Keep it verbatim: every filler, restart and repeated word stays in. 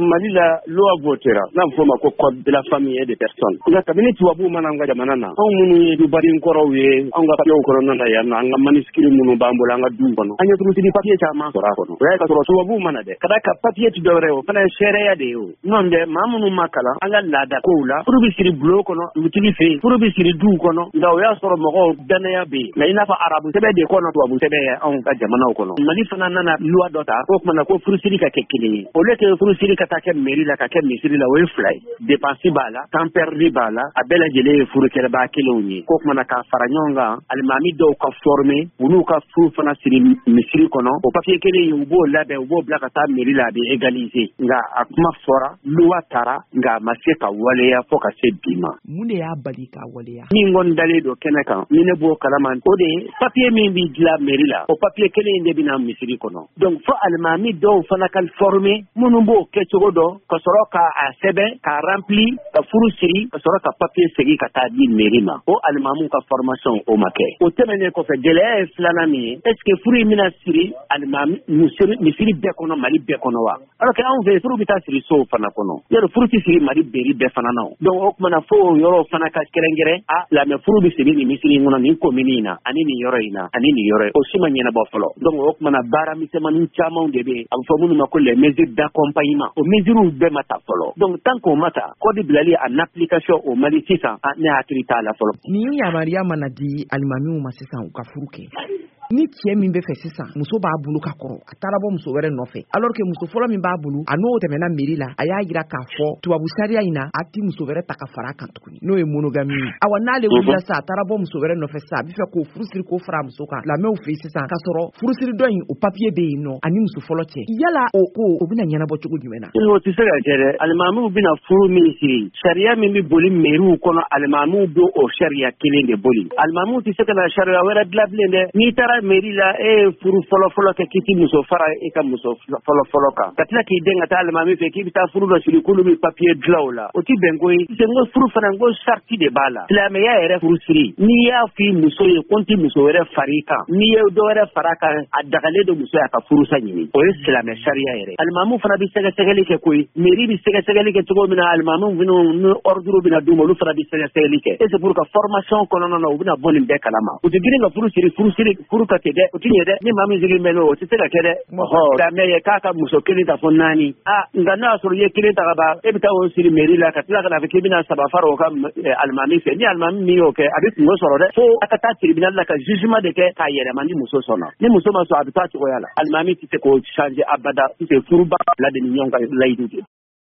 Mali la loi votera n'a fɔ ma ko code de la famille et des personnes nka kabini tubabu mana an ka jamana na anw minnu ye dubarin kɔrɔw ye an ka papiyew kɔnɔna na yan an ka manuscrit minnu b'an bolo an ka du kɔnɔ an ye turutigi papiye caman sɔrɔ a kɔnɔ o y'a ka sɔrɔ tubabu mana dɛ ka da ka papiye ti dɔwɛrɛ o fana ye sariya de ye o n'o tɛ maa minnu ma kalan an ka laada kow la furu bɛ siri bulon kɔnɔ dugutigi fɛ yen furu bɛ siri duw kɔnɔ nka o y'a sɔrɔ mɔgɔw danaya bɛ yen nka i n'a fɔ arabu sɛbɛn de kɔnɔ tubabu sɛbɛn ye anw ka jamanaw kɔnɔ Mali fana nana loi dɔ ta k'o kumana ko furusiri ka kɛ kelen ye au lieu que furusiri ka taa kɛ mairie la ka kɛ misiri la o ye fila ye dépense b'a la temps perdu b'a la a bɛɛ lajɛlen ye furukɛrɛbaa kelenw ye k'o kumana k'a fara ɲɔgɔn kan alimami dɔw ka former u n'u ka furu fana siri misiri kɔnɔ o papier kelen ye u b'o labɛn u b'o bila ka taa mairie la a bɛ égaliser nka a kuma fɔra loi taara nka a ma se ka waleya fo ka se bi ma mun de y'a bali ka waleya min kɔni dalen don kɛnɛ kan ni ne b'o kalama o de ye papier min b'i dilan mairie la o papier kelen in de bɛna misiri kɔnɔ donc fo alimami dɔw fana ka former minnu b'o kɛ cogo dɔn ka sɔrɔ ka a sɛbɛn ka rempli ka furu siri ka sɔrɔ ka papier segin ka taa di mairie ma o alimamu ka formation o ma kɛ o tɛmɛnen kɔfɛ gɛlɛya ye filanan min ye est ce que furu in bɛna siri alimami misiri bɛɛ kɔnɔ Mali bɛɛ kɔnɔ wa alors que anw fɛ furu bɛ taa siri sow fana kɔnɔ yɔrɔ furu tɛ siri Mali bɛri bɛɛ fana na donc o kumana fo o yɔrɔ fana ka kɛrɛnkɛrɛn a lamɛ furu bɛ siri nin misiri in kɔnɔ nin commune in na ani nin yɔrɔ in na ani nin yɔrɔ o si ma ɲɛnabɔ fɔlɔ donc o kumana baara misɛnmanin camanw de bɛ a bɛ fɔ minnu ma ko les mesures d'accompagnement o mesures bɛɛ ma ta fɔlɔ donc tant qu'on ma ta code bilali en application au Mali sisan ne hakili t'a la fɔlɔ nin yamaruya mana di alimamiw ma sisan u ka furu kɛ ni cɛ min bɛ fɛ sisan muso b'a bolo ka kɔrɔ a taara bɔ muso wɛrɛ nɔfɛ alors que muso fɔlɔ min b'a bolo a n'o tɛmɛna mairie la a y'a jira k'a fɔ tubabu sariya in na a ti muso wɛrɛ ta ka fara kan tuguni n'o ye monogamie ye awa n'ale wulila sa a taara bɔ muso wɛrɛ nɔfɛ sa a bɛ fɛ k'o furusiri k'o fara muso kan lamɛnw fɛ sisan ka sɔrɔ furusiri dɔ in o papier bɛ yen nɔ ani muso fɔlɔ cɛ yala o ko o bɛna ɲɛnabɔ cogo jumɛn na o tɛ se ka kɛ dɛ alimamiw bɛna furu min siri sariya min bɛ boli mairiw kɔnɔ alimamiw b'o o sariya kelen de boli alimamiw tɛ se ka na sariya wɛrɛ dilan bilen dɛ n'i taara mairie la e furu fɔlɔ fɔlɔ kɛ k'i ti muso fara e ka muso fɔlɔ fɔlɔ kan ka tila k'i den ka taa alimami fɛ k'i bɛ taa furu dɔ siri k'olu bɛ papier dilan o la o ti bɛn koyi c'est ngo furu fana ngo sarti de b'a la silamɛya yɛrɛ furu siri n'i y'a f'i muso ye ko n ti muso wɛrɛ far'i kan n'i ye dɔ wɛrɛ fara kan a dagalen don muso y'a ka furusa ɲini o ye silamɛ sariya yɛrɛ alimamiw fana bɛ sɛgɛsɛgɛli kɛ koyi mairie bɛ sɛgɛsɛgɛli kɛ cogo min na alimamiw minnu ni ordre bɛna d'u ma olu fana bɛ sɛgɛsɛgɛli kɛ et c'est pour que formation kɔnɔna na u bɛna bɔ nin bɛɛ kalama u tɛ girin ka furu siri furu siri furu ka tɛ dɛ o ti ɲɛ dɛ ni maa min sigilen bɛ n'o o tɛ se ka kɛ dɛ silamɛ ye k'a ka muso kelen ta fɔ naani ah nka n'a y'a sɔrɔ i ye kelen ta ka ban e bɛ taa o siri mairie la ka tila ka na fɔ k'i bɛna saba fara o ka alimami fɛ ni alimami min y'o kɛ a bɛ kungo sɔrɔ dɛ fo a ka taa tribunal la ka jugement de kɛ k'a yɛlɛma ni muso sɔnna ni muso ma sɔn a bɛ taa cogoya la alimami tɛ se k'o changer abada c'est furuba fila de ni ɲɔgɔn ka layidu de